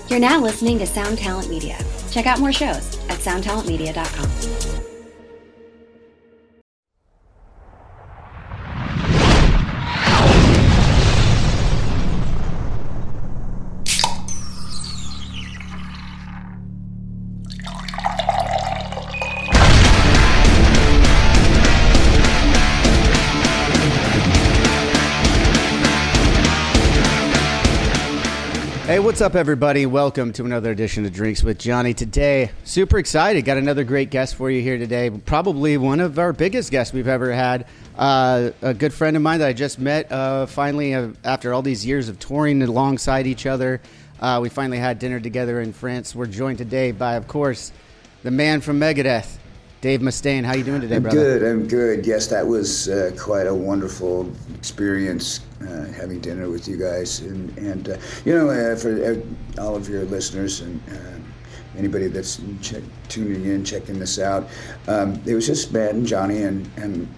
You're now listening to Sound Talent Media. Check out more shows at soundtalentmedia.com. Hey, what's up, everybody? Welcome to another edition of Drinks with Johnny. Today, super excited. Got another great guest for you here today. Probably one of our biggest guests we've ever had. A good friend of mine that I just met finally after all these years of touring alongside each other. We finally had dinner together in France. We're joined today by, of course, the man from Megadeth, Dave Mustaine. How you doing today, brother? I'm good. Yes, that was quite a wonderful experience, having dinner with you guys. And for all of your listeners and anybody that's tuning in, checking this out, it was just Matt and Johnny, and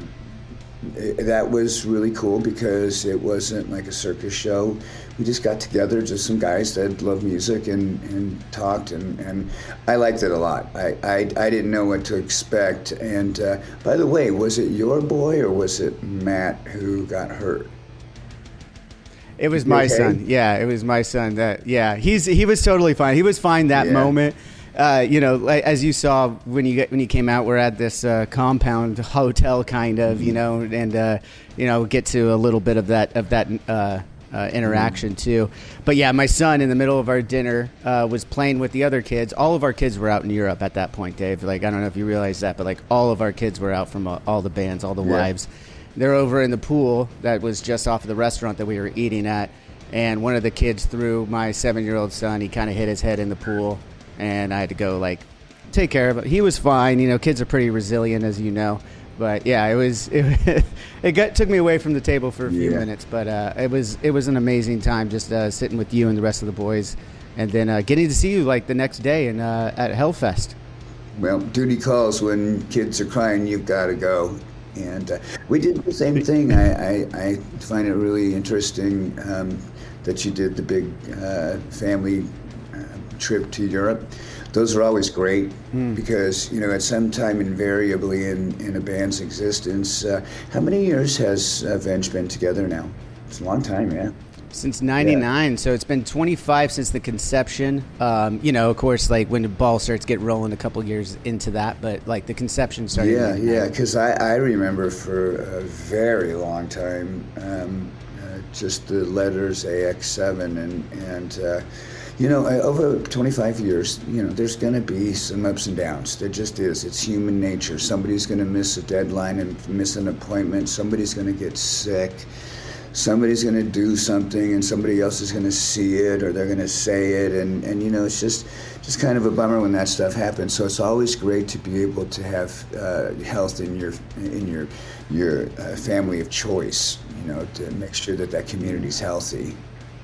that was really cool because it wasn't like a circus show. We just got together, just some guys that love music and talked, and I liked it a lot. I didn't know what to expect. And by the way, was it your boy or was it Matt who got hurt? It was my son. Yeah, it was my son. He was totally fine. He was fine that moment. As you saw when you came out, we're at this compound hotel kind of, and get to a little bit of that interaction too. But yeah, my son in the middle of our dinner was playing with the other kids. All of our kids were out in Europe at that point, Dave. Like, I don't know if you realize that, but like all of our kids were out from all the bands, all the wives. They're over in the pool that was just off of the restaurant that we were eating at. And one of the kids threw my 7-year-old son. He kind of hit his head in the pool, and I had to go take care of it. He was fine. Kids are pretty resilient, as you know. But yeah, it took me away from the table for a few minutes, but it was an amazing time just sitting with you and the rest of the boys, and then getting to see you the next day at Hellfest. Well, duty calls. When kids are crying, you've got to go. And we did the same thing. I find it really interesting that you did the big family trip to Europe. Those are always great because, at some time invariably in a band's existence, how many years has Avenged been together now? It's a long time, yeah. Since 99, so it's been 25 since the conception. Of course, when the ball starts get rolling a couple years into that, but the conception started. Yeah, because I remember for a very long time just the letters AX7 and over 25 years, there's going to be some ups and downs. There just is. It's human nature. Somebody's going to miss a deadline and miss an appointment. Somebody's going to get sick. Somebody's going to do something and somebody else is going to see it or they're going to say it. And it's just kind of a bummer when that stuff happens. So it's always great to be able to have health in your family of choice, to make sure that community's healthy.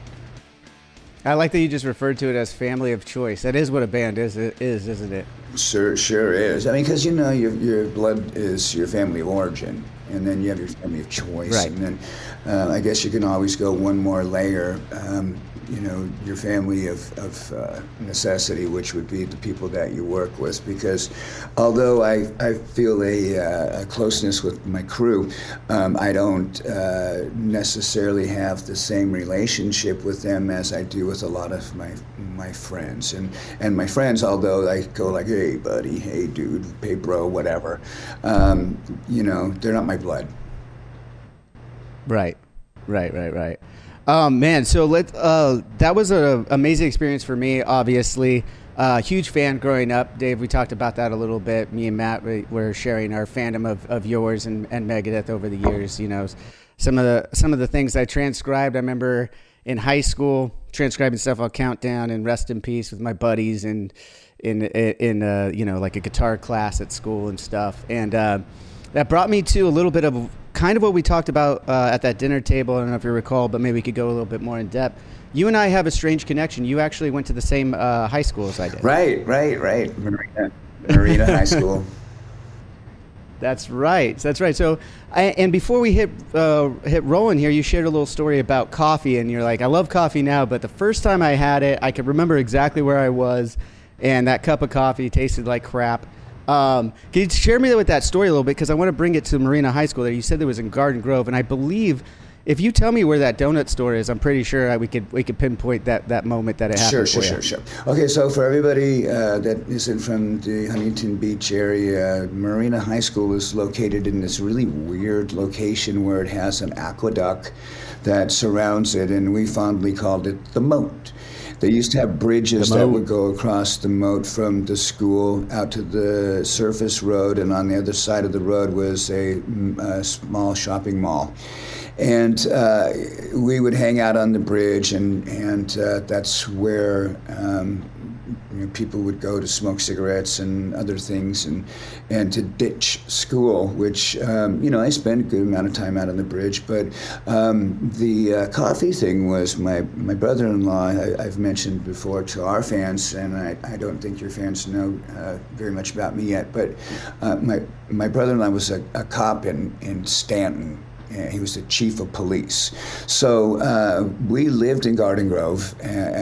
I like that you just referred to it as family of choice. That is what a band is, isn't it? Sure is. I mean, because your blood is your family of origin, and then you have your family of choice, right. And then I guess you can always go one more layer. Your family of necessity, which would be the people that you work with. Because although I feel a closeness with my crew, I don't necessarily have the same relationship with them as I do with a lot of my friends. And my friends, although I go hey buddy, hey dude, hey bro, whatever, they're not my blood. Right. Man, so that was an amazing experience for me, obviously. Huge fan growing up. Dave, we talked about that a little bit. Me and Matt were sharing our fandom of yours and Megadeth over the years. Some of the things I transcribed. I remember in high school transcribing stuff on Countdown and Rest in Peace with my buddies and in a guitar class at school and stuff. And that brought me to a little bit of kind of what we talked about at that dinner table. I don't know if you recall, but maybe we could go a little bit more in depth. You and I have a strange connection. You actually went to the same high school as I did. Right. Marina High School. That's right. That's right. So, and before we hit rolling here, you shared a little story about coffee, and you're like, I love coffee now, but the first time I had it, I could remember exactly where I was, and that cup of coffee tasted like crap. Can you share me with that story a little bit? Because I want to bring it to Marina High School there. You said it was in Garden Grove, and I believe if you tell me where that donut store is, I'm pretty sure we could pinpoint that moment that it happened. Sure. Okay, so for everybody that isn't from the Huntington Beach area, Marina High School is located in this really weird location where it has an aqueduct that surrounds it, and we fondly called it the moat. They used to have bridges that would go across the moat from the school out to the surface road, and on the other side of the road was a small shopping mall. And we would hang out on the bridge, and that's where people would go to smoke cigarettes and other things, and to ditch school, which I spent a good amount of time out on the bridge. But the coffee thing was my brother-in-law. I've mentioned before to our fans, and I don't think your fans know very much about me yet. But my brother-in-law was a cop in Stanton. He was the chief of police. So we lived in Garden Grove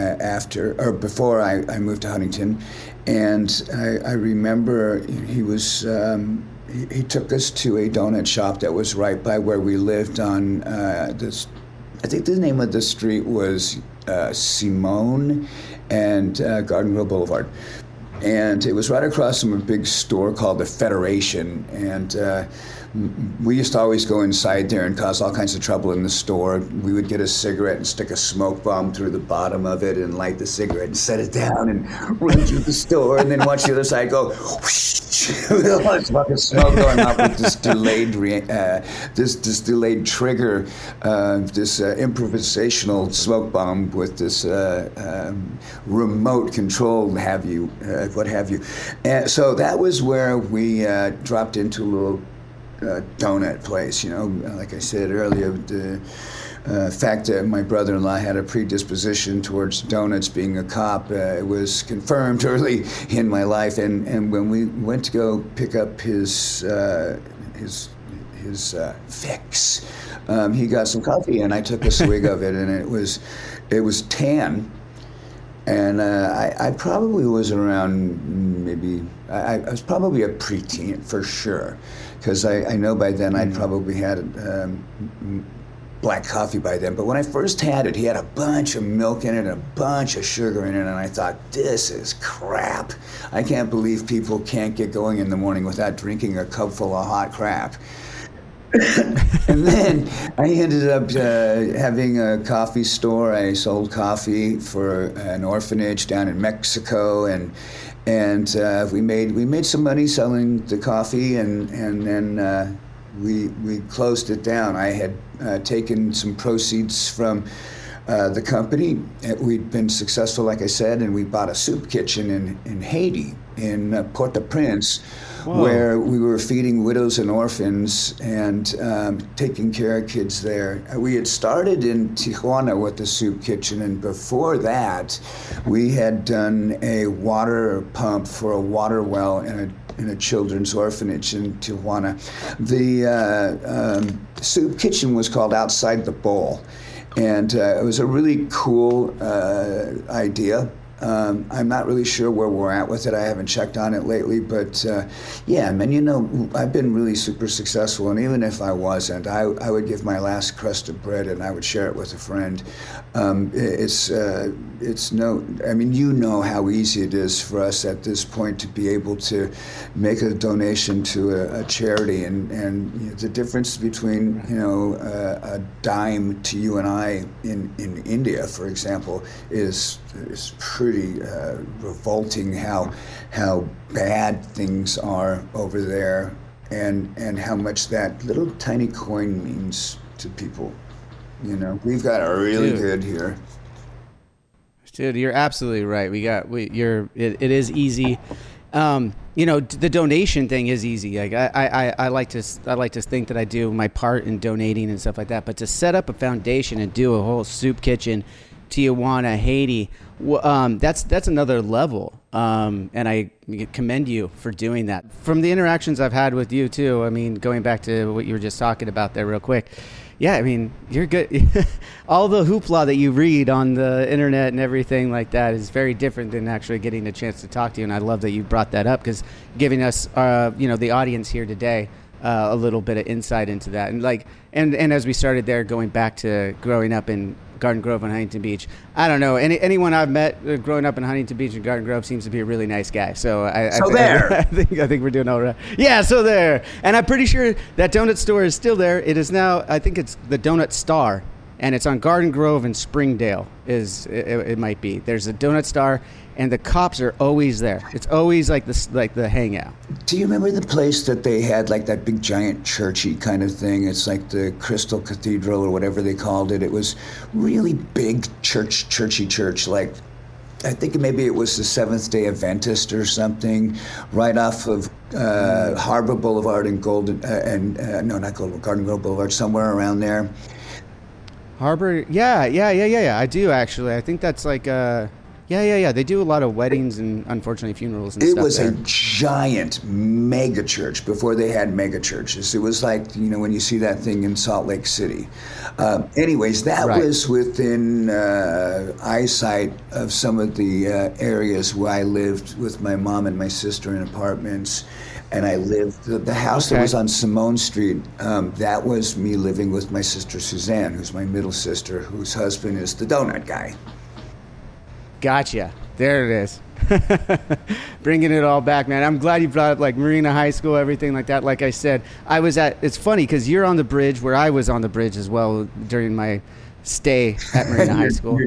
before I moved to Huntington, and I remember he was he took us to a donut shop that was right by where we lived on this. I think the name of the street was Simone and Garden Grove Boulevard. And it was right across from a big store called the Federation, and we used to always go inside there and cause all kinds of trouble in the store. We would get a cigarette and stick a smoke bomb through the bottom of it and light the cigarette and set it down and run through the store, and then watch the other side go whoosh, with all this fucking smoke going up with this delayed delayed trigger, this improvisational smoke bomb with this remote control, what have you. And so that was where we dropped into a little donut place. Like I said earlier, the fact that my brother-in-law had a predisposition towards donuts, being a cop, it was confirmed early in my life. And when we went to go pick up his fix, he got some coffee, and I took a swig of it, and it was tan. And I probably was around I was probably a preteen for sure, because I know by then I'd probably had black coffee by then. But when I first had it, he had a bunch of milk in it and a bunch of sugar in it, and I thought, this is crap. I can't believe people can't get going in the morning without drinking a cup full of hot crap. And then I ended up having a coffee store. I sold coffee for an orphanage down in Mexico, and we made some money selling the coffee, and then we closed it down. I had taken some proceeds from the company. We'd been successful, like I said, and we bought a soup kitchen in Haiti, in Port-au-Prince. Whoa. Where we were feeding widows and orphans and taking care of kids there. We had started in Tijuana with the soup kitchen, and before that, we had done a water pump for a water well in a children's orphanage in Tijuana. The soup kitchen was called Outside the Bowl, and it was a really cool idea. I'm not really sure where we're at with it. I haven't checked on it lately, but yeah, man, I've been really super successful, and even if I wasn't, I would give my last crust of bread and I would share it with a friend. You know how easy it is for us at this point to be able to make a donation to a charity, and the difference between a dime to you and I in India, for example, is pretty revolting. How bad things are over there, and how much that little tiny coin means to people. We've got it really good here. Dude, you're absolutely right. It is easy. The donation thing is easy. Like I like to think that I do my part in donating and stuff like that. But to set up a foundation and do a whole soup kitchen, Tijuana, Haiti, That's another level, and I commend you for doing that. From the interactions I've had with you too, I mean, going back to what you were just talking about there real quick, yeah, I mean, you're good. All the hoopla that you read on the internet and everything like that is very different than actually getting a chance to talk to you, and I love that you brought that up, because giving us, the audience here today, a little bit of insight into that, and as we started there, going back to growing up in Garden Grove and Huntington Beach. I don't know. Anyone I've met growing up in Huntington Beach and Garden Grove seems to be a really nice guy. So I think we're doing all right. Yeah, so there. And I'm pretty sure that donut store is still there. It is now, I think it's the Donut Star, and it's on Garden Grove and Springdale. It might be. There's a Donut Star, and the cops are always there. It's always like the hangout. Do you remember the place that they had, like that big giant churchy kind of thing? It's like the Crystal Cathedral or whatever they called it. It was really big churchy church. Like, I think maybe it was the Seventh-day Adventist or something, right off of Harbor Boulevard and not Garden Grove Boulevard, somewhere around there. Harbor, yeah. I do actually. I think that's like Yeah. They do a lot of weddings and, unfortunately, funerals and stuff. It was a giant mega church before they had mega churches. It was like, when you see that thing in Salt Lake City. Anyways, that was within eyesight of some of the areas where I lived with my mom and my sister in apartments. And I lived, the house that was on Simone Street, that was me living with my sister Suzanne, who's my middle sister, whose husband is the donut guy. Gotcha. There it is. Bringing it all back, man. I'm glad you brought up like Marina High School, everything like that. Like I said, it's funny because you're on the bridge where I was on the bridge as well during my stay at Marina High School.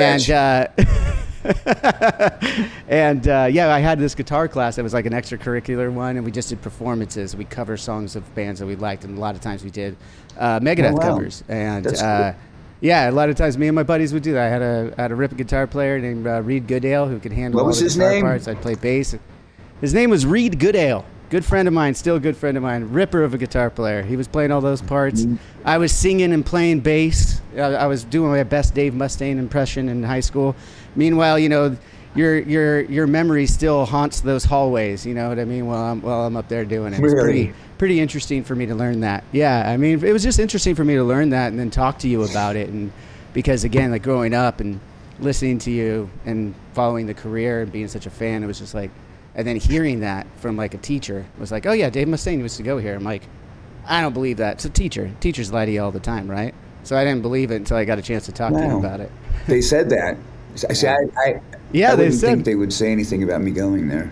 And I had this guitar class that was like an extracurricular one, and we just did performances. We cover songs of bands that we liked, and a lot of times we did Megadeth covers. And cool. Yeah, a lot of times me and my buddies would do that. I had a rip guitar player named Reed Goodale who could handle all the guitar parts. I'd play bass. His name was Reed Goodale. Good friend of mine, still a good friend of mine. Ripper of a guitar player. He was playing all those parts. Mm-hmm. I was singing and playing bass. I was doing my best Dave Mustaine impression in high school. Meanwhile, your memory still haunts those hallways. You know what I mean? While I'm up there doing it. Really? It's pretty interesting for me to learn that. Yeah, I mean, it was just interesting for me to learn that and then talk to you about it. And because again, like growing up and listening to you and following the career and being such a fan, it was just like, and then hearing that from like a teacher was like, oh yeah, Dave Mustaine used to go here. I'm like, I don't believe that. It's a teacher. Teachers lie to you all the time, right? So I didn't believe it until I got a chance to talk to him about it. They said that. I wouldn't think they would say anything about me going there.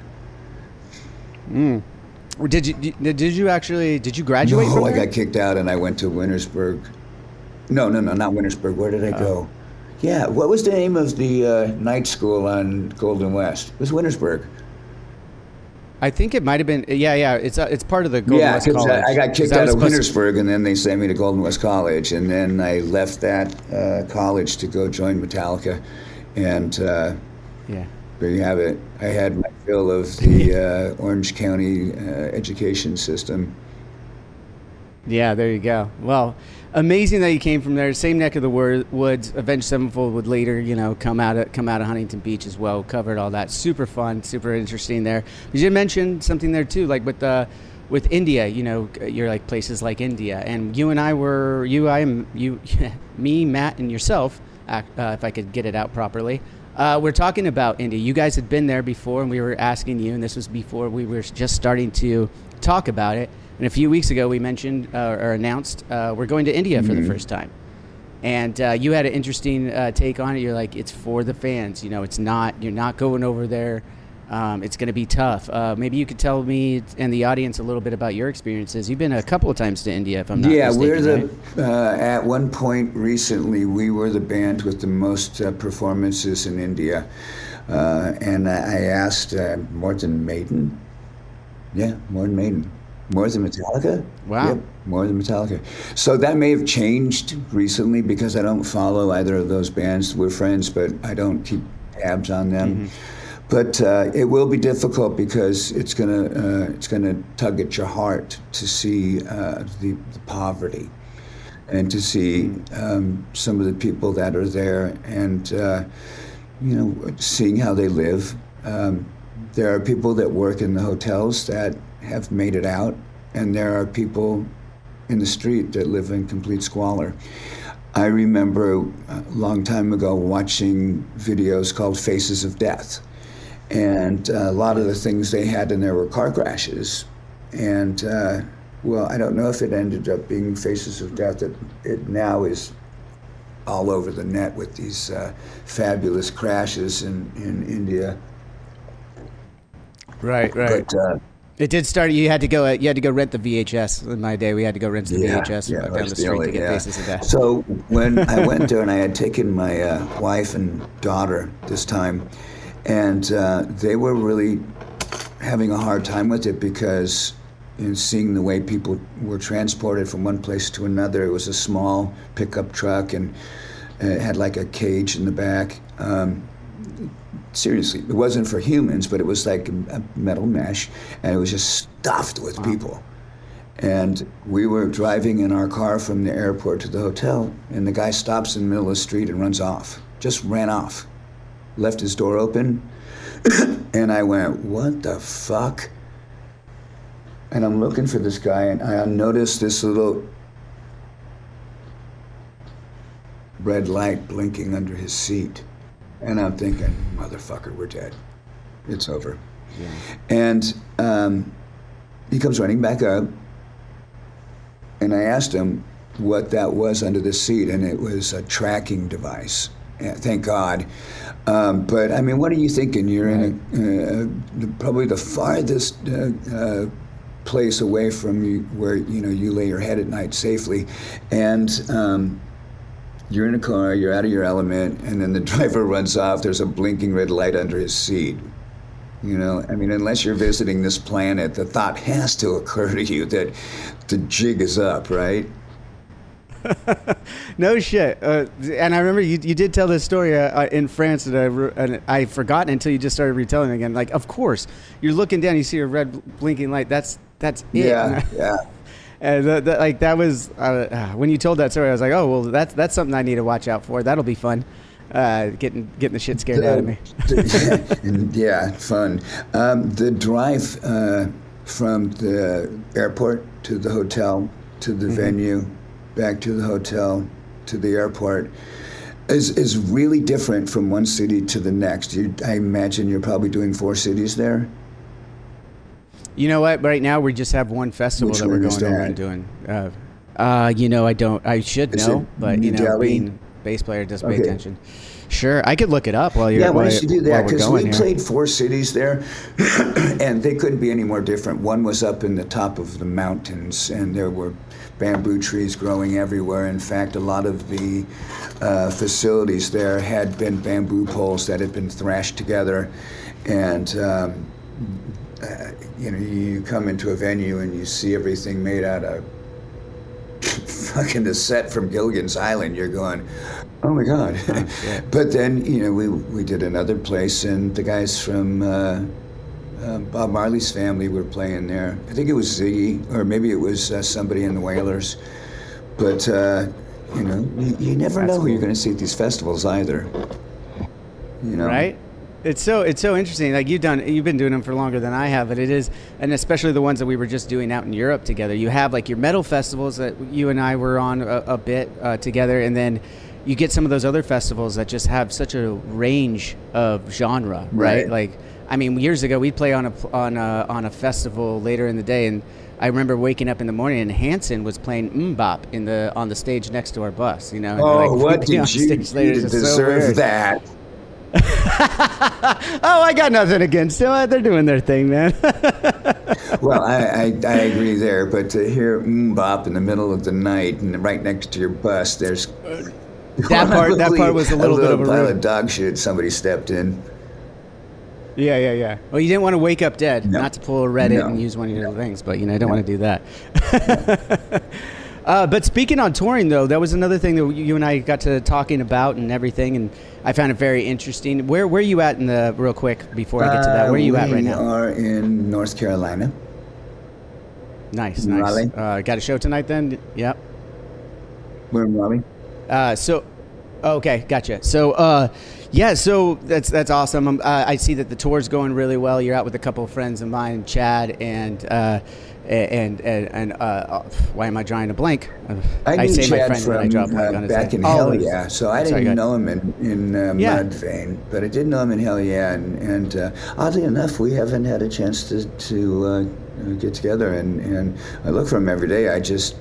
Did you graduate from there? I got kicked out and I went to Wintersburg. No, not Wintersburg. Where did I go? Yeah, what was the name of the night school on Golden West? It was Wintersburg. I think it might have been. Yeah. It's part of the Golden West College. I got kicked out of Wintersburg, and then they sent me to Golden West College, and then I left that college to go join Metallica, and there you have it. I had my fill of the Orange County education system. Yeah, there you go. Well, amazing that you came from there. Same neck of the woods. Avenged Sevenfold would later, come out of Huntington Beach as well. Covered all that. Super fun, super interesting there. You did mention something there too, like with India. You're like places like India, and you and I were me, Matt, and yourself. If I could get it out properly. We're talking about India. You guys had been there before, and we were asking you, and this was before we were just starting to talk about it. And a few weeks ago, we mentioned or announced we're going to India for the first time. And you had an interesting take on it. You're like, it's for the fans. It's not. You're not going over there. It's going to be tough. Maybe you could tell me and the audience a little bit about your experiences. You've been a couple of times to India, if I'm not mistaken. Yeah, at one point recently, we were the band with the most performances in India. And I asked, more than Maiden? Yeah, more than Maiden. More than Metallica? Wow. Yep, more than Metallica. So that may have changed recently because I don't follow either of those bands. We're friends, but I don't keep tabs on them. Mm-hmm. But it will be difficult because it's gonna tug at your heart to see the poverty and to see some of the people that are there. And seeing how they live. There are people that work in the hotels that have made it out, and there are people in the street that live in complete squalor. I remember a long time ago watching videos called Faces of Death, and a lot of the things they had in there were car crashes. And well, I don't know if it ended up being Faces of Death. It now is all over the net with these fabulous crashes in India. Right. But, it did start. You had to go rent the VHS. In my day, we had to go rent the VHS down the street to get Faces of Death. So when I went there, and I had taken my wife and daughter this time, and they were really having a hard time with it because seeing the way people were transported from one place to another. It was a small pickup truck, and it had like a cage in the back. Seriously, it wasn't for humans, but it was like a metal mesh, and it was just stuffed with people. And we were driving in our car from the airport to the hotel, and the guy stops in the middle of the street and runs off. Just ran off. Left his door open, and I went, what the fuck? And I'm looking for this guy, and I noticed this little red light blinking under his seat. And I'm thinking, motherfucker, we're dead. It's over. Yeah. And he comes running back up, and I asked him what that was under the seat, and it was a tracking device. Yeah, thank God. But I mean, what are you thinking? You're in probably the farthest place away from you where you lay your head at night safely, and you're in a car, you're out of your element, and then the driver runs off. There's a blinking red light under his seat. I mean, unless you're visiting this planet, the thought has to occur to you that the jig is up, right? No shit. And I remember you did tell this story in France that I forgot until you just started retelling it again. Like, of course, you're looking down, you see a red blinking light. That's it. Yeah. And that was when you told that story, I was like, oh well, that's something I need to watch out for. That'll be fun. Getting the shit scared out of me. Yeah, fun. The drive from the airport to the hotel to the venue, back to the hotel to the airport is really different from one city to the next. I imagine you're probably doing 4 cities there. You know what? Right now we just have one festival that we're going over and doing. I should know, but being bass player doesn't pay attention. Sure, I could look it up while you're. Yeah, why don't you do that? Because we played 4 cities there, and they couldn't be any more different. One was up in the top of the mountains, and there were bamboo trees growing everywhere. In fact, a lot of the facilities there had been bamboo poles that had been thrashed together, and. You come into a venue and you see everything made out of fucking the set from Gilligan's Island. You're going, oh my God. Yeah. But then, we did another place, and the guys from Bob Marley's family were playing there. I think it was Ziggy, or maybe it was somebody in the Wailers. But, you never know who you're going to see at these festivals either. Right? It's so interesting. Like you've been doing them for longer than I have, but it is, and especially the ones that we were just doing out in Europe together. You have like your metal festivals that you and I were on a bit together, and then you get some of those other festivals that just have such a range of genre, right? Like, I mean, years ago we'd play on a festival later in the day, and I remember waking up in the morning and Hanson was playing MMMBop on the stage next to our bus. Oh, what did you deserve that? Oh, I got nothing against them. They're doing their thing, man. Well, I agree there, but to hear MMMBop in the middle of the night and right next to your bus, there's that part was a little bit of a pile of dog shit. Somebody stepped in. Yeah. Well, you didn't want to wake up dead, not to pull a Reddit and use one of your things, but you don't want to do that. But speaking on touring, though, that was another thing that you and I got to talking about and everything, and I found it very interesting. Where are you at real quick before I get to that? Where are you at right now? We are in North Carolina. Nice. Raleigh. Got a show tonight then? Yep. We're in Raleigh. Okay, gotcha. So, yeah, so that's awesome. I see that the tour's going really well. You're out with a couple of friends of mine, Chad and why am I drawing a blank? I say knew my Chad friend from when I draw a blank on his back name. in Hell Yeah, so I didn't know him in Yeah. Mudvayne, but I did know him in Hell Yeah, and oddly enough, we haven't had a chance to get together, and I look for him every day. I just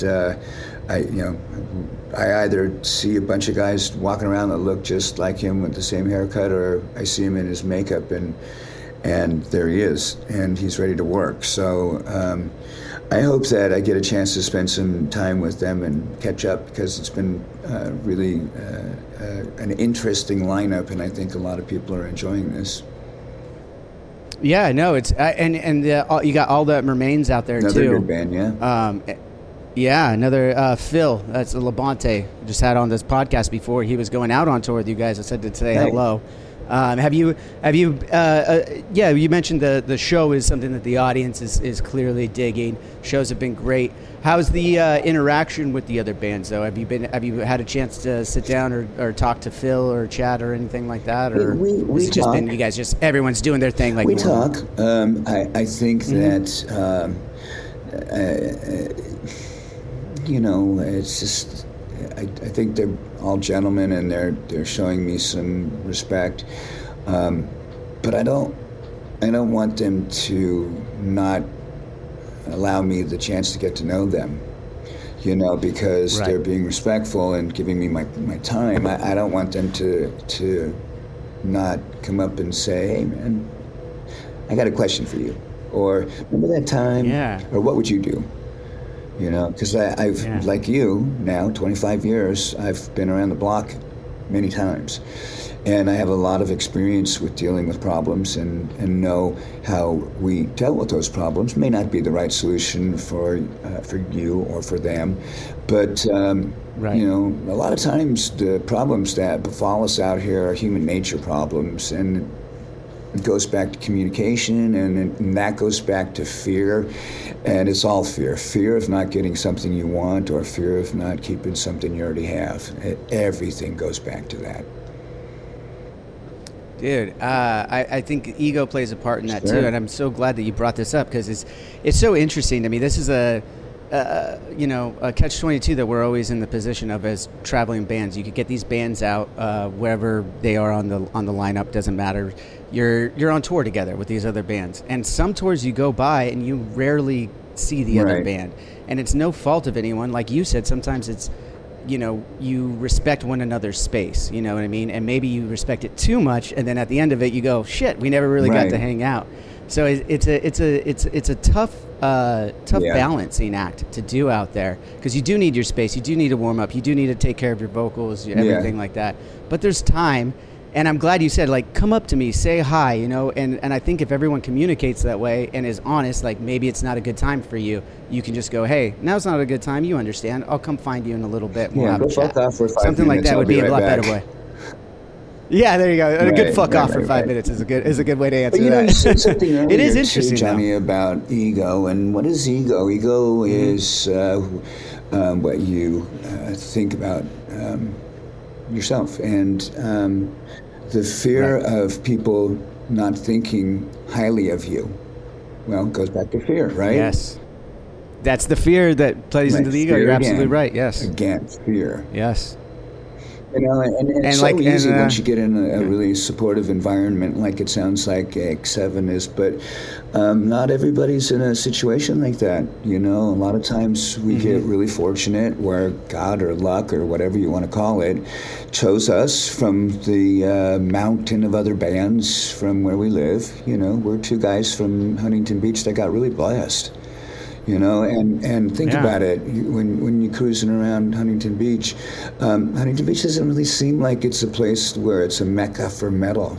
I either see a bunch of guys walking around that look just like him with the same haircut, or I see him in his makeup, and there he is, and he's ready to work. So I hope that I get a chance to spend some time with them and catch up, because it's been really an interesting lineup, and I think a lot of people are enjoying this. Yeah, no, it's and you got All That Remains out there Another too. good band, yeah. Yeah, another Phil. That's Labonte. Just had on this podcast before. He was going out on tour with you guys. I said to say hello. Have you? Yeah, you mentioned the show is something that the audience is clearly digging. Shows have been great. How's the interaction with the other bands though? Have you had a chance to sit down or talk to Phil or Chad or anything like that? Or we has it just talk. been you guys just everyone's doing their thing like we normal? talk. I think that it's just. I think they're all gentlemen, and they're showing me some respect. But I don't want them to not allow me the chance to get to know them. Because they're being respectful and giving me my time. I don't want them to not come up and say, "Hey, man, I got a question for you," or "Remember that time?" Yeah. Or "What would you do?" Because I've like you now, 25 years, I've been around the block many times, and I have a lot of experience with dealing with problems and know how we dealt with those problems. May not be the right solution for you or for them, but a lot of times the problems that befall us out here are human nature problems, and it goes back to communication, and that goes back to fear, and it's all fear of not getting something you want, or fear of not keeping something you already have. Everything goes back to that. Dude, I think ego plays a part in that too, and I'm so glad that you brought this up, because it's so interesting to me. This is a catch-22 that we're always in the position of as traveling bands. You could get these bands out wherever they are on the lineup, doesn't matter. You're on tour together with these other bands, and some tours you go by and you rarely see the other band, and it's no fault of anyone. Like you said, sometimes it's you respect one another's space. You know what I mean? And maybe you respect it too much, and then at the end of it, you go, "Shit, we never really got to hang out." So it's a tough balancing act to do out there, because you do need your space, you do need to warm up, you do need to take care of your vocals, everything like that. But there's time, and I'm glad you said, like, come up to me, say hi, and I think if everyone communicates that way and is honest, like, maybe it's not a good time for you, you can just go, "Hey, now's not a good time, you understand, I'll come find you in a little bit, we'll have a chat." Something like that would be a lot better way. Yeah, there you go. A good fuck off for 5 minutes is a good way to answer that. You said something earlier it is interesting, too, Johnny, about ego. And what is ego? Ego is what you think about yourself, and the fear of people not thinking highly of you. Well, it goes back to fear, right? Yes. That's the fear that plays into the ego. You're absolutely right. Yes. Again, fear. Yes. And it's so easy once you get in a really supportive environment, like it sounds like AX7 is, but not everybody's in a situation like that. A lot of times we get really fortunate where God or luck or whatever you want to call it chose us from the mountain of other bands from where we live. We're two guys from Huntington Beach that got really blessed. And think about it. When you're cruising around Huntington Beach doesn't really seem like it's a place where it's a mecca for metal.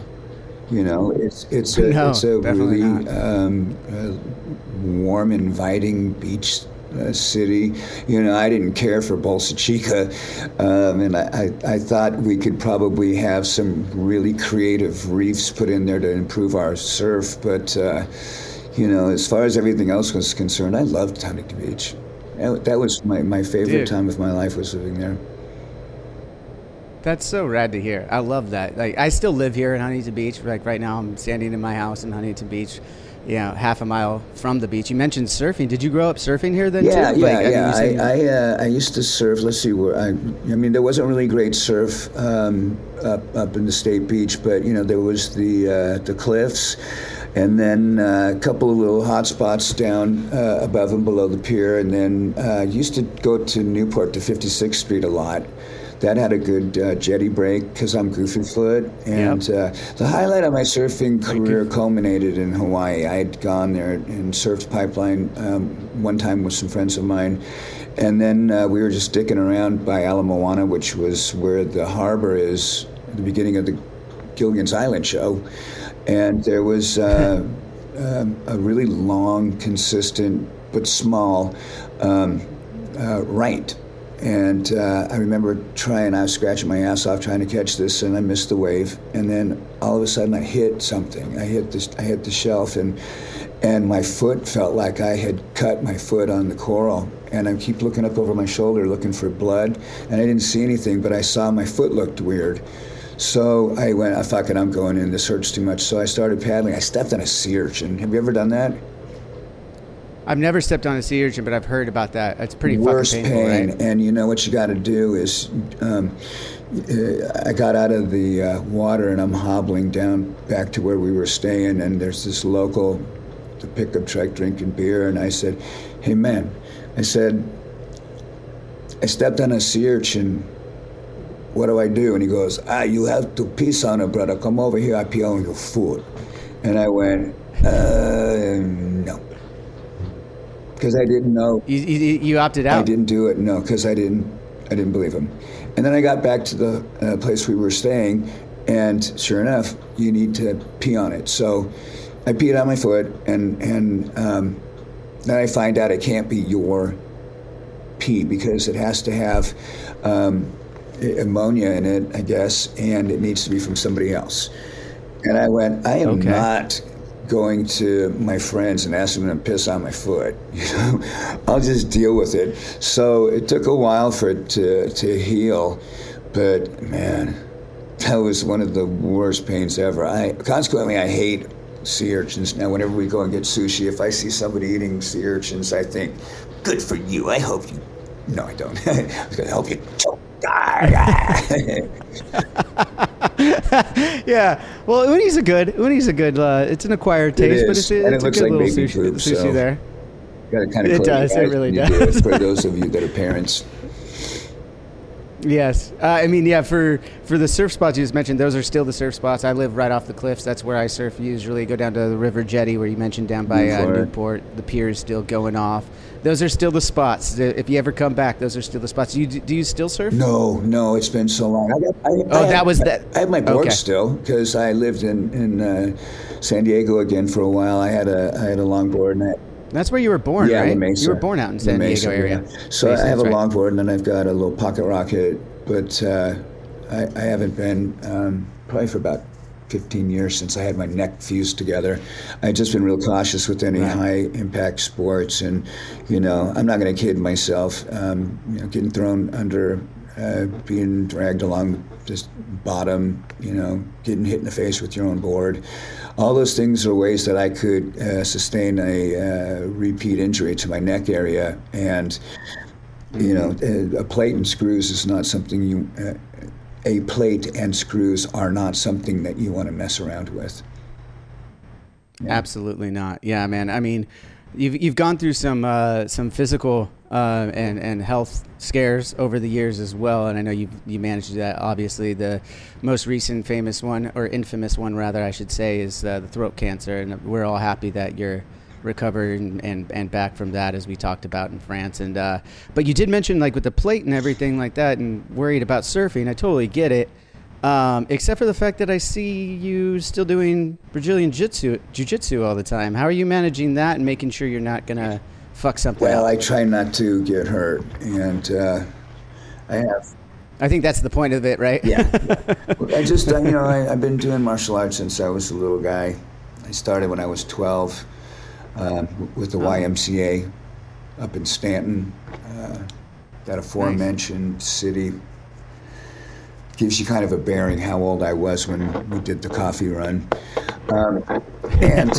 It's a really warm, inviting beach city. I didn't care for Bolsa Chica, and I thought we could probably have some really creative reefs put in there to improve our surf, but. As far as everything else was concerned, I loved Huntington Beach. That was my favorite time of my life, was living there. That's so rad to hear. I love that. Like, I still live here in Huntington Beach. Like right now, I'm standing in my house in Huntington Beach, half a mile from the beach. You mentioned surfing. Did you grow up surfing here then too? I used to surf. Let's see where I mean, there wasn't really great surf up in the State Beach, but there was the cliffs. And then a couple of little hot spots down above and below the pier. And then used to go to Newport to 56th Street a lot. That had a good jetty break because I'm goofy foot. And the highlight of my surfing career culminated in Hawaii. I had gone there and surfed Pipeline one time with some friends of mine. And then we were just dicking around by Ala Moana, which was where the harbor is, at the beginning of the Gilligan's Island show. And there was a really long, consistent, but small right. And I remember I was scratching my ass off trying to catch this, and I missed the wave. And then all of a sudden I hit something. I hit the shelf, and my foot felt like I had cut my foot on the coral. And I keep looking up over my shoulder looking for blood, and I didn't see anything, but I saw my foot looked weird. So I went, fuck it, I'm going in. This hurts too much. So I started paddling. I stepped on a sea urchin. Have you ever done that? I've never stepped on a sea urchin, but I've heard about that. It's pretty Worst fucking painful, pain. right? And you know what you got to do is, I got out of the water and I'm hobbling down back to where we were staying, and there's this local, the pickup truck drinking beer, and I said, hey man, I said, I stepped on a sea urchin. What do I do? And he goes, you have to piss on it, brother. Come over here, I pee on your foot. And I went, no. Because I didn't know. You opted out? I didn't do it, no, because I didn't believe him. And then I got back to the place we were staying, and sure enough, you need to pee on it. So I peed on my foot, and then I find out it can't be your pee because it has to have ammonia in it, I guess, and it needs to be from somebody else. And I went, I am not going to my friends and asking them to piss on my foot. I'll just deal with it. So it took a while for it to heal, but man, that was one of the worst pains ever. Consequently, I hate sea urchins. Now, whenever we go and get sushi, if I see somebody eating sea urchins, I think, good for you. I hope you. No, I don't. I was going to help you choke. Yeah, well, uni's a good. It's an acquired taste, but it's a good like little sushi there. Got to kind of it does. It really does. For those of you that are parents. Yes, I mean, yeah. For the surf spots you just mentioned, those are still the surf spots. I live right off the cliffs. That's where I surf usually. Go down to the river jetty where you mentioned down by Newport. The pier is still going off. Those are still the spots. If you ever come back, those are still the spots. Do you still surf? No, it's been so long. I have my board still because I lived in San Diego again for a while. I had a longboard, and that's where you were born, right? Mesa. You were born out in San Diego area. Yeah. So I have a longboard, and then I've got a little pocket rocket, but I haven't been probably for about 15 years since I had my neck fused together. I've just been real cautious with any high-impact sports, and, I'm not going to kid myself. Getting thrown under, being dragged along this bottom, getting hit in the face with your own board. All those things are ways that I could sustain a repeat injury to my neck area, and a plate and screws is not something a plate and screws are not something that you want to mess around with. Yeah. Absolutely not. Yeah, man. I mean, you've gone through some physical and health scares over the years as well, and I know you managed that. Obviously, the most recent famous one, or infamous one rather, I should say, is the throat cancer, and we're all happy that you're recovered and back from that, as we talked about in France. And but you did mention, like, with the plate and everything like that, and worried about surfing. I totally get it, except for the fact that I see you still doing Brazilian jiu-jitsu all the time. How are you managing that and making sure you're not gonna fuck something up? I try not to get hurt, and I have. I think that's the point of it, right? Yeah. I just, I've been doing martial arts since I was a little guy. I started when I was 12 with the YMCA up in Stanton, that aforementioned city. gives you kind of a bearing how old I was when we did the coffee run. And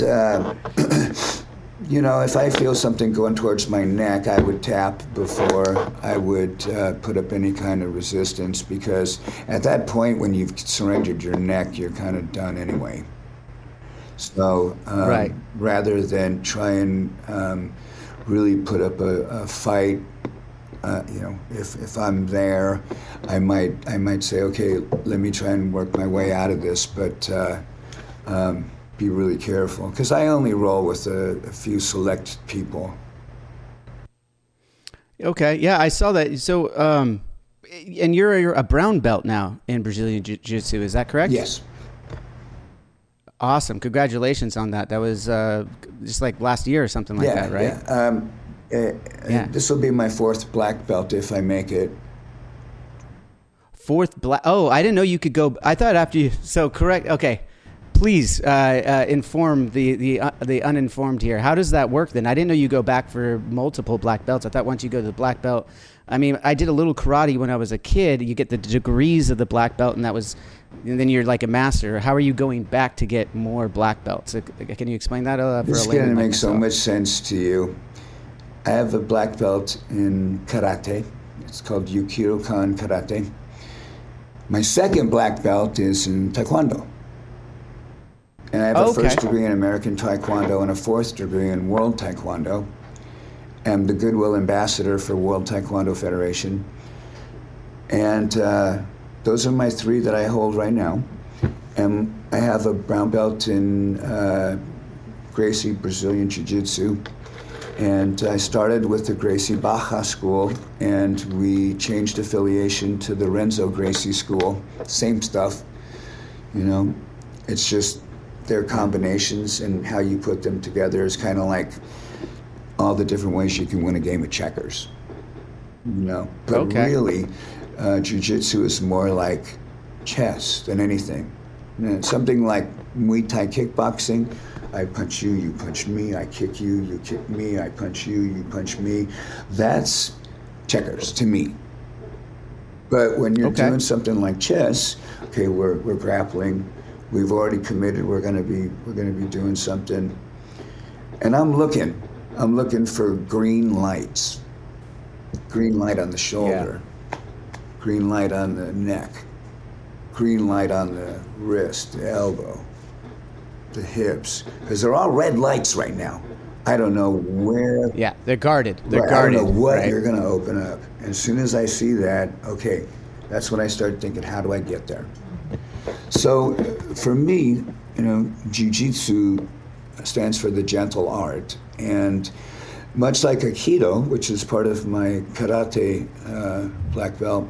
you know, if I feel something going towards my neck, I would tap before I would put up any kind of resistance, because at that point, when you've surrendered your neck, you're kind of done anyway. So right. rather than try and really put up a fight, you know, if I'm there, I might say, okay, let me try and work my way out of this, but be really careful, because I only roll with a few select people. Okay, yeah, I saw that. So, and you're a brown belt now in Brazilian Jiu-Jitsu, is that correct? Yes. Awesome, congratulations on that. That was just like last year or something like that, right? Yeah. This will be my 4th black belt if I make it. 4th black. Oh, I didn't know you could go. I thought after you. So correct. Okay. Please inform the uninformed here. How does that work then? I didn't know you go back for multiple black belts. I thought once you go to the black belt, I mean, I did a little karate when I was a kid. You get the degrees of the black belt, and then you're like a master. How are you going back to get more black belts? Can you explain that? This is going to make so much sense to you. I have a black belt in karate. It's called Yukirokan Karate. My 2nd black belt is in Taekwondo. And I have a 1st degree in American Taekwondo and a 4th degree in World Taekwondo. I'm the Goodwill Ambassador for World Taekwondo Federation. And those are my 3 that I hold right now. And I have a brown belt in Gracie Brazilian Jiu-Jitsu. And I started with the Gracie Baja School, and we changed affiliation to the Renzo Gracie School. Same stuff, you know, it's just their combinations and how you put them together is kind of like all the different ways you can win a game of checkers, you know. But really, Jiu-Jitsu is more like chess than anything. You know, something like Muay Thai kickboxing, I punch you, you punch me, I kick you, you kick me, I punch you, you punch me. That's checkers to me. But when you're doing something like chess, okay, we're grappling, we've already committed, we're gonna be doing something. And I'm looking for green lights. Green light on the shoulder, green light on the neck, green light on the wrist, the elbow, the hips, because they're all red lights right now. I don't know where. Yeah, they're guarded. They're guarded. I don't know what you're going to open up. As soon as I see that, okay, that's when I start thinking, how do I get there? So for me, you know, Jiu-Jitsu stands for the gentle art. And much like Aikido, which is part of my karate black belt,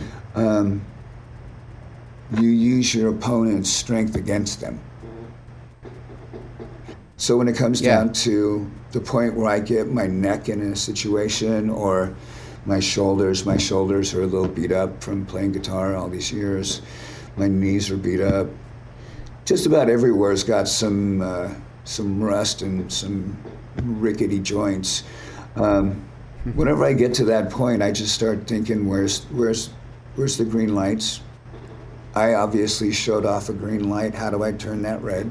you use your opponent's strength against them. So when it comes down to the point where I get my neck in a situation, or my shoulders are a little beat up from playing guitar all these years, my knees are beat up, just about everywhere's got some rust and some rickety joints. Whenever I get to that point, I just start thinking, where's the green lights? I obviously showed off a green light. How do I turn that red?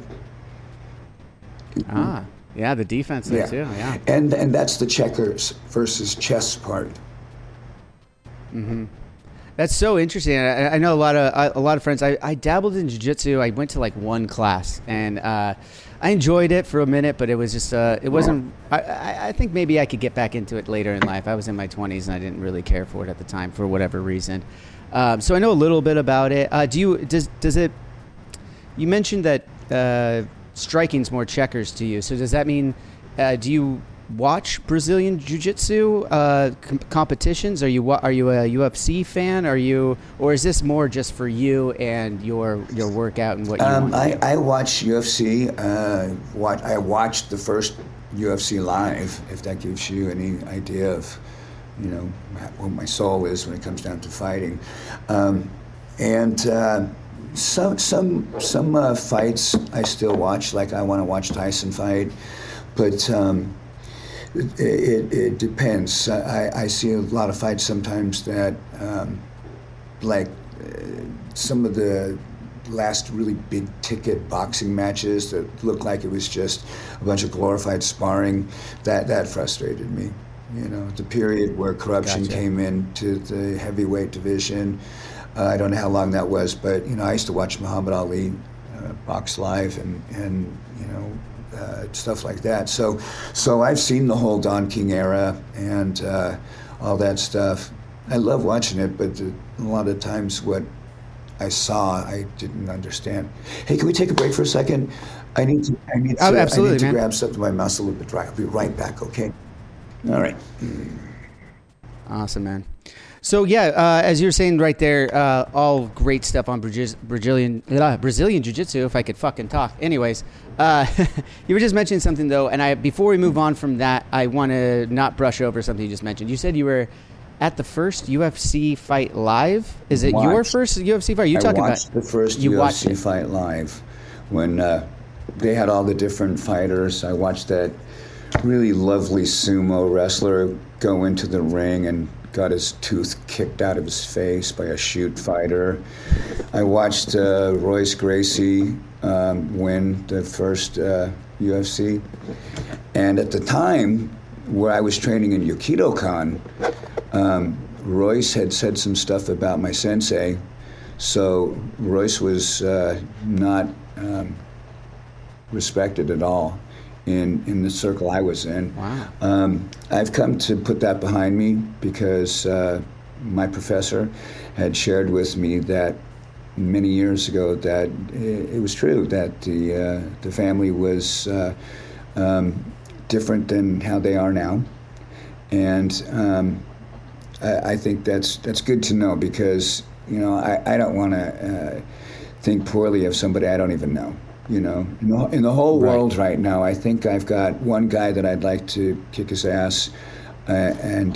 Yeah, the defense there too. Yeah, and that's the checkers versus chess part. Mm-hmm. That's so interesting. I know a lot of friends. I dabbled in jiu-jitsu. I went to like one class, and I enjoyed it for a minute, but it was just it wasn't. I think maybe I could get back into it later in life. I was in my 20s, and I didn't really care for it at the time for whatever reason. So I know a little bit about it. Does it? You mentioned that striking's more checkers to you. So does that mean do you watch Brazilian Jiu-Jitsu competitions? Are you a UFC fan? Or is this more just for you and your workout and what you want to do? I watch UFC. I watched the first UFC live, if that gives you any idea of, you know, what my soul is when it comes down to fighting. Some fights I still watch, like I want to watch Tyson fight, but it depends. I see a lot of fights sometimes that, like some of the last really big ticket boxing matches that looked like it was just a bunch of glorified sparring, that frustrated me. You know, the period where corruption came into the heavyweight division, I don't know how long that was, but, you know, I used to watch Muhammad Ali box live and you know, stuff like that. So I've seen the whole Don King era and all that stuff. I love watching it, but a lot of times what I saw, I didn't understand. Hey, can we take a break for a second? I need to absolutely, man. Grab something. My mouth's a little bit dry. I'll be right back, okay? All right. Awesome, man. So yeah, as you were saying right there, all great stuff on Brazilian Jiu-Jitsu, if I could fucking talk. Anyways, you were just mentioning something though, and before we move on from that, I want to not brush over something you just mentioned. You said you were at the first UFC fight live. Is it your first UFC fight? I watched the first UFC fight live when they had all the different fighters. I watched that really lovely sumo wrestler go into the ring and got his tooth kicked out of his face by a shoot fighter. I watched Royce Gracie win the first UFC. And at the time where I was training in Yokido-kan, Royce had said some stuff about my sensei. So Royce was not respected at all in the circle I was in. Wow. I've come to put that behind me because my professor had shared with me that many years ago that it was true that the family was different than how they are now, and I think that's good to know because, you know, I don't want to think poorly of somebody I don't even know. You know, in the whole world right now, I think I've got one guy that I'd like to kick his ass, and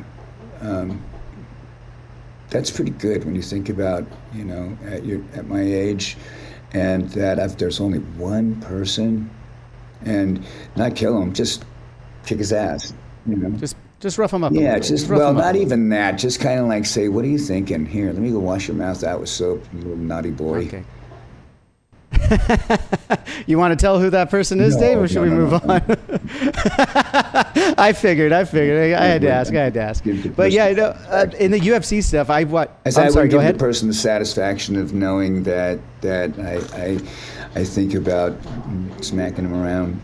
that's pretty good when you think about, you know, at my age, and that if there's only one person, and not kill him, just kick his ass, you know. Just rough him up. Yeah, not even that. Just kind of like say, "What are you thinking? Here, let me go wash your mouth out with soap, you little naughty boy." Okay. You want to tell who that person is, Dave, or should we move on? I figured. I had to ask. But yeah, in the UFC stuff, I'm sorry. Go ahead. The person the satisfaction of knowing that I think about smacking him around.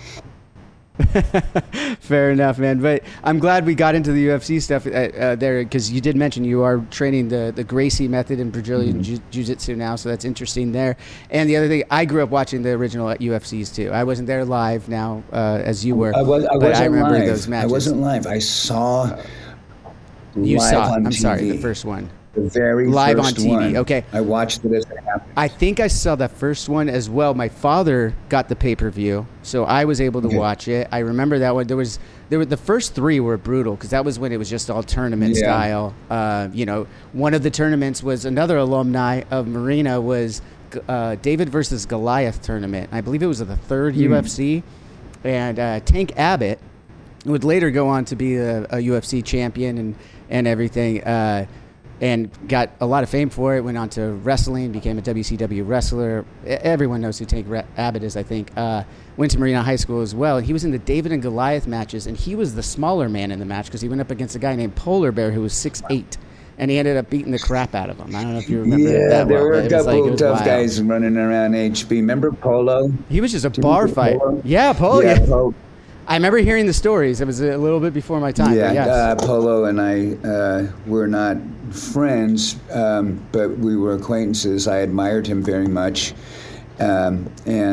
Fair enough, man. But I'm glad we got into the UFC stuff there, because you did mention you are training the Gracie method in Brazilian Jiu-Jitsu now, so that's interesting there. And the other thing, I grew up watching the original UFCs too. I wasn't there live now, as you were. I remember live. Those matches. I wasn't live. I saw. You saw. On I'm TV. Sorry, the first one. The very live first on TV. one. Okay. I watched it as it happened. I think I saw that first one as well. My father got the pay-per-view, so I was able to watch it. I remember that one. There were the first three were brutal because that was when it was just all tournament style. You know, one of the tournaments was another alumni of Marina was David versus Goliath tournament. I believe it was the third UFC, and Tank Abbott would later go on to be a UFC champion and everything. And got a lot of fame for it, went on to wrestling, became a WCW wrestler. Everyone knows who Tank Abbott is, I think. Went to Marina High School as well. And he was in the David and Goliath matches, and he was the smaller man in the match because he went up against a guy named Polar Bear who was 6'8", and he ended up beating the crap out of him. I don't know if you remember that. Yeah, there were a couple of tough guys running around HB. Remember Polo? He was just a bar fight. Polo? Yeah, Polo. Yeah. Polo. I remember hearing the stories. It was a little bit before my time. Yeah, yes. Polo and I were not friends, but we were acquaintances. I admired him very much, and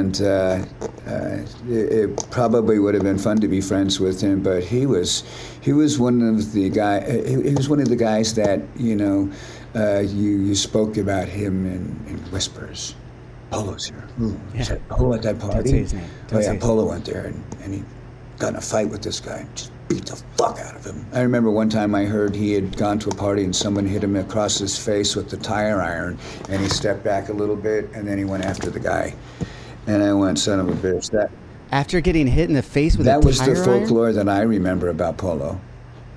it probably would have been fun to be friends with him. But he was one of the guys that, you know, you spoke about him in whispers. Polo's here. Ooh, is that Polo at that party? Don't say his name. Polo went there and he got in a fight with this guy. Just beat the fuck out of him. I remember one time I heard he had gone to a party and someone hit him across his face with the tire iron, and he stepped back a little bit and then he went after the guy. And I went, son of a bitch. After getting hit in the face with a tire iron? That was the folklore that I remember about Polo.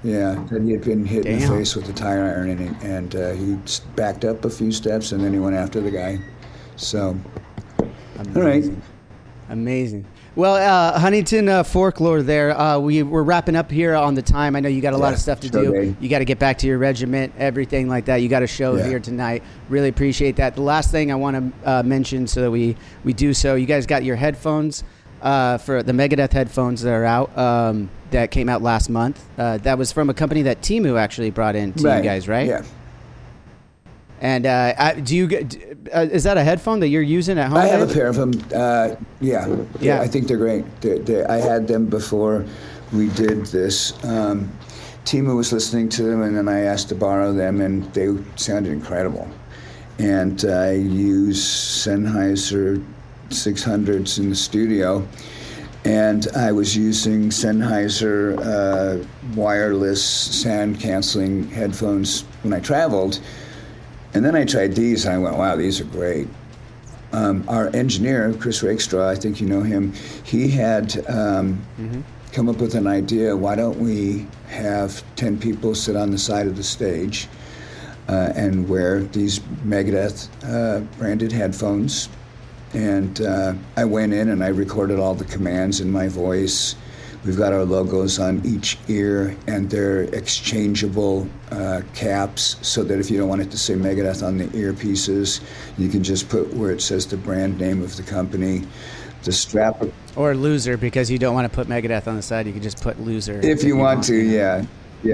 Yeah, and he had been hit in the Damn. face with a tire iron, and he backed up a few steps, and then he went after the guy. So, Amazing. all right. Amazing. Well, Huntington Folklore there. We're wrapping up here on the time. I know you got a lot of stuff to do. day. You got to get back to your regiment, everything like that. You got a show here tonight. Really appreciate that. The last thing I want to mention so that we do so, you guys got your headphones for the Megadeth headphones that are out that came out last month. That was from a company that Temu actually brought in to you guys, right? Yeah. And is that a headphone that you're using at home? I have a pair of them. Yeah. I think they're great. I had them before we did this. Timo was listening to them, and then I asked to borrow them, and they sounded incredible. And I use Sennheiser 600s in the studio, and I was using Sennheiser wireless sound canceling headphones when I traveled. And then I tried these, and I went, wow, these are great. Our engineer, Chris Rakestraw, I think you know him, he had come up with an idea, why don't we have 10 people sit on the side of the stage and wear these Megadeth branded headphones. And I went in and I recorded all the commands in my voice. We've got our logos on each ear, and they're exchangeable caps, so that if you don't want it to say Megadeth on the earpieces, you can just put where it says the brand name of the company. The strap. Or Loser, because you don't want to put Megadeth on the side. You can just put Loser. If you want to, yeah.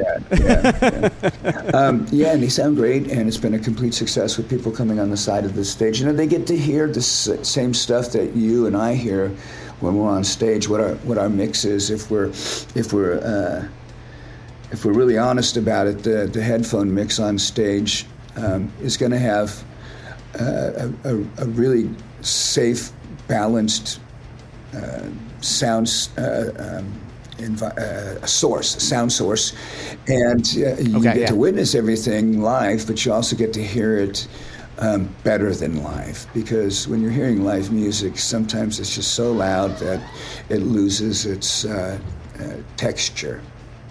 And they sound great, and it's been a complete success with people coming on the side of the stage. You know, they get to hear the same stuff that you and I hear when we're on stage. What our mix is, if we're really honest about it, the headphone mix on stage is going to have a really safe, balanced sound source, and you get to witness everything live, but you also get to hear it better than live, because when you're hearing live music, sometimes it's just so loud that it loses its texture.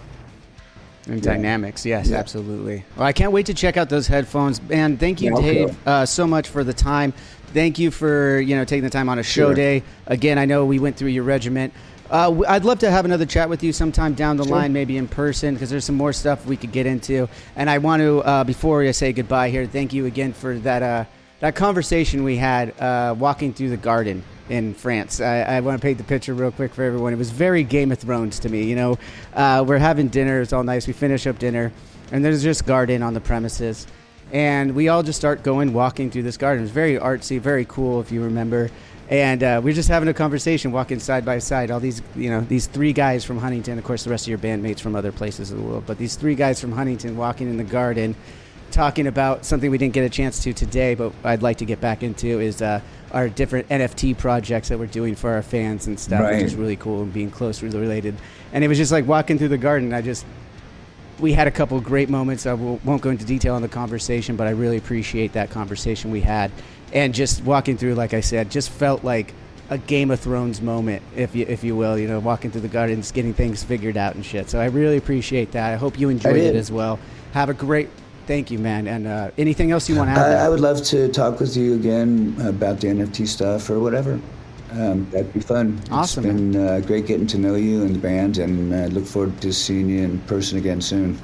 And dynamics, yes, absolutely. Well, I can't wait to check out those headphones. And thank you, Dave, so much for the time. Thank you for taking the time on a show day. Again, I know we went through your regiment. I'd love to have another chat with you sometime down the line, maybe in person, because there's some more stuff we could get into. And I want to, before I say goodbye here, thank you again for that conversation we had walking through the garden in France. I want to paint the picture real quick for everyone. It was very Game of Thrones to me. We're having dinner. It's all nice. We finish up dinner, and there's just garden on the premises. And we all just start walking through this garden. It was very artsy, very cool, if you remember. And we're just having a conversation, walking side by side. All these, these three guys from Huntington. Of course, the rest of your bandmates from other places of the world. But these three guys from Huntington walking in the garden, talking about something we didn't get a chance to today, but I'd like to get back into, is our different NFT projects that we're doing for our fans and stuff, which is really cool, and being closely related. And it was just like walking through the garden. We had a couple of great moments. I won't go into detail on the conversation, but I really appreciate that conversation we had. And just walking through, like I said, just felt like a Game of Thrones moment, if you will, walking through the gardens, getting things figured out and shit. So I really appreciate that. I hope you enjoyed it as well. Have a great, thank you, man. And anything else you want to add? I would love to talk with you again about the NFT stuff or whatever. That'd be fun. Awesome. It's been great getting to know you and the band, and I look forward to seeing you in person again soon.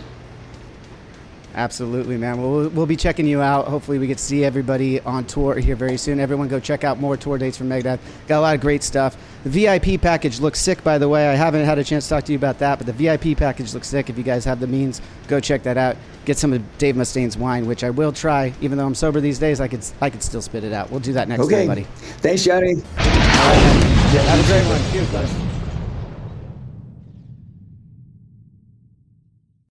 Absolutely, man. We'll be checking you out. Hopefully we get to see everybody on tour here very soon. Everyone go check out more tour dates from Megadeth. Got a lot of great stuff. The VIP package looks sick, by the way. I haven't had a chance to talk to you about that, but the VIP package looks sick. If you guys have the means, go check that out. Get some of Dave Mustaine's wine, which I will try. Even though I'm sober these days, I could still spit it out. We'll do that next time, buddy. Thanks, Johnny. Have a great one. Cheers, buddy.